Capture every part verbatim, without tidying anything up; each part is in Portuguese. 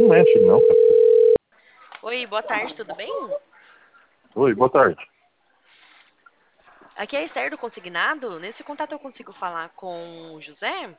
não mexe, não, cara. Oi, boa tarde, tudo bem? Oi, boa tarde. Aqui é a Esther do Consignado. Nesse contato eu consigo falar com o José?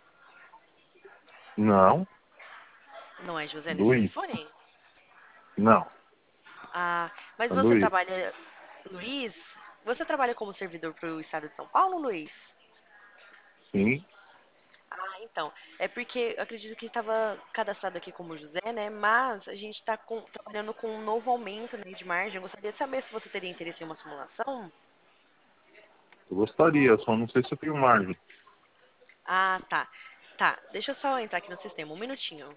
Não, Não é José nesse Luiz. telefone? Não, Ah, mas é você Luiz. trabalha. Luiz? Você trabalha como servidor para o estado de São Paulo, Luiz? Sim, Ah, então. É porque eu acredito que estava cadastrado aqui como José, né? Mas a gente está trabalhando com um novo aumento, né, de margem. Eu gostaria de saber se você teria interesse em uma simulação. eu gostaria, só não sei se eu tenho margem. Ah, tá. Tá, deixa eu só entrar aqui no sistema, um minutinho.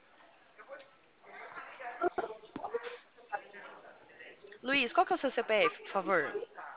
Luiz, qual que é o seu C P F, por favor?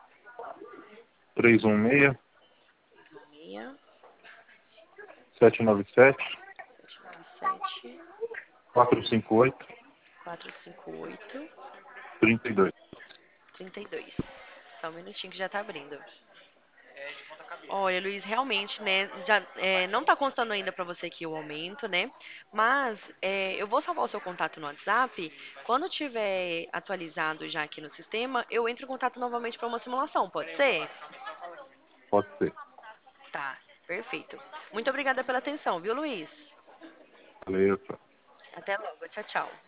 três um seis, seis, sete nove sete, sete nove sete, quatro cinco oito, quatro cinco oito, três dois. trinta e dois. Só um minutinho que já tá abrindo. Olha, Luiz, realmente, né, já é, não tá constando ainda pra você aqui o aumento, né? Mas é, eu vou salvar o seu contato no WhatsApp. Quando tiver atualizado já aqui no sistema, eu entro em contato novamente para uma simulação, pode ser? Pode ser. Tá, perfeito. Muito obrigada pela atenção, viu, Luiz? Beleza. Até logo, tchau, tchau.